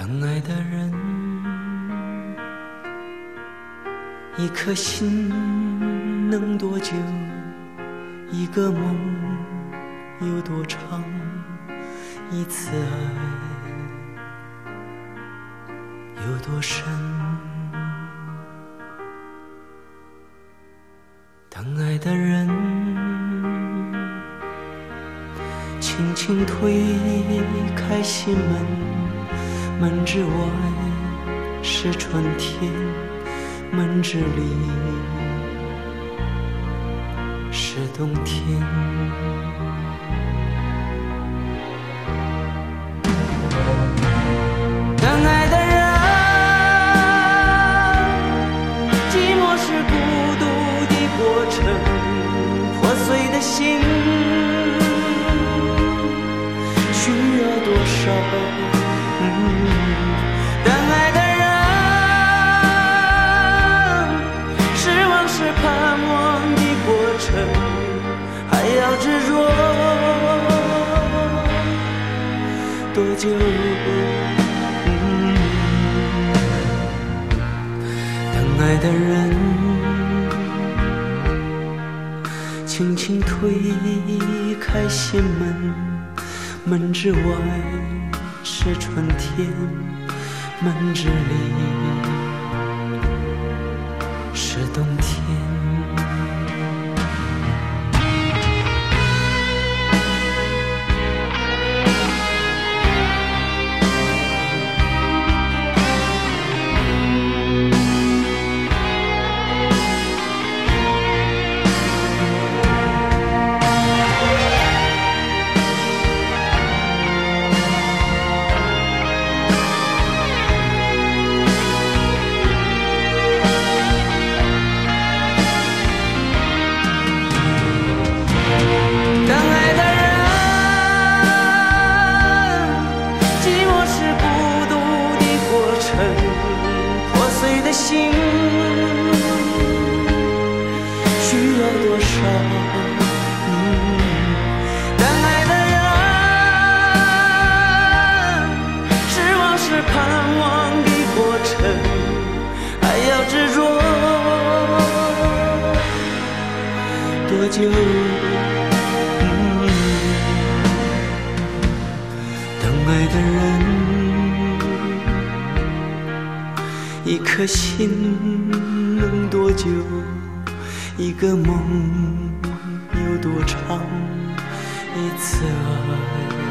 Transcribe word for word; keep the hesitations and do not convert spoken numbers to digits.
等爱的人，一颗心能多久？一个梦有多长？一次爱有多深？等爱的人，轻轻推开心门，门之外是春天，门之里是冬天。等爱的人，寂寞是孤独的过程，破碎的心需要多少？嗯，等爱的人，失望是盼望的过程，还要执着多久？嗯，等爱的人，轻轻推开心门，门之外是春天，门之里是冬天。心需要多少？嗯，等爱的人，失望是盼望的过程，还要执着多久？嗯，等爱的人，一颗心能多久？一个梦有多长？一次爱